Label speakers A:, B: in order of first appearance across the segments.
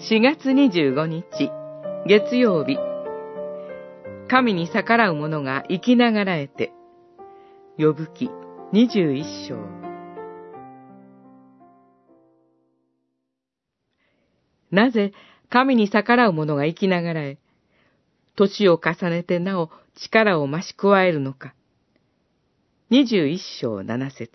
A: 4月25日、月曜日。神に逆らう者が生きながらえて。呼ぶ記21章。なぜ神に逆らう者が生きながらえ、年を重ねてなお力を増し加えるのか。21章7節。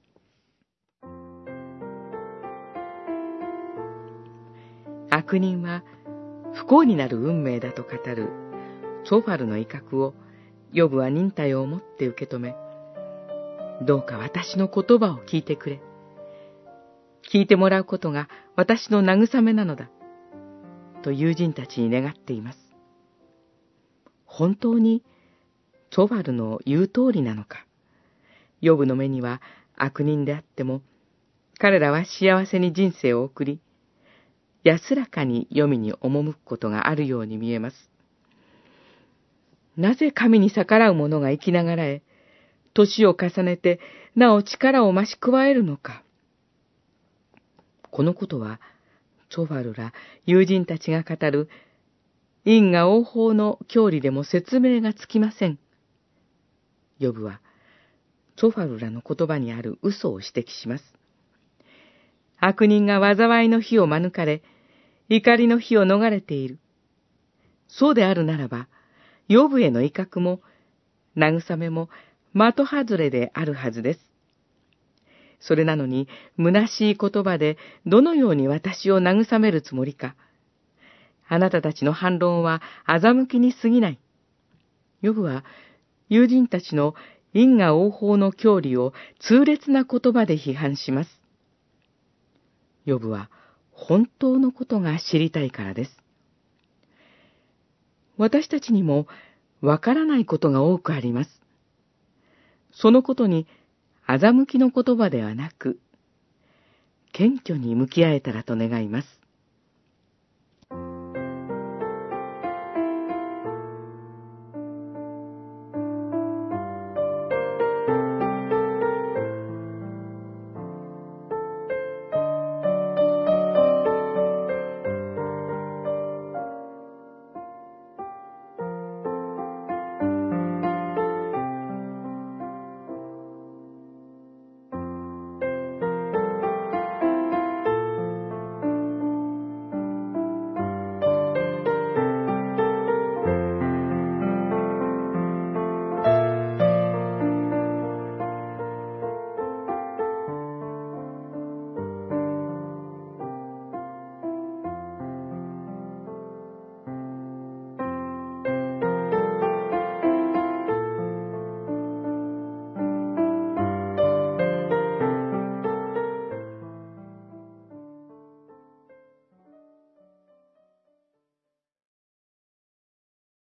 A: 悪人は不幸になる運命だと語るツォファルの威嚇をヨブは忍耐を持って受け止め、どうか私の言葉を聞いてくれ。聞いてもらうことが私の慰めなのだ。と友人たちに願っています。本当にツォファルの言う通りなのか。ヨブの目には悪人であっても、彼らは幸せに人生を送り、安らかに黄泉に赴くことがあるように見えます。なぜ神に逆らう者が生きながらえ、年を重ねてなお力を増し加えるのか。このことは、ツォファルら友人たちが語る因果応報の教理でも説明がつきません。ヨブは、ツォファルらの言葉にある嘘を指摘します。悪人が災いの火を免れ、怒りの火を逃れている。そうであるならば、ヨブへの威嚇も、慰めも、的外れであるはずです。それなのに、虚しい言葉で、どのように私を慰めるつもりか。あなたたちの反論は、欺きに過ぎない。ヨブは、友人たちの因果応報の教理を痛烈な言葉で批判します。ヨブは、本当のことが知りたいからです。私たちにもわからないことが多くあります。そのことに欺きの言葉ではなく、謙虚に向き合えたらと願います。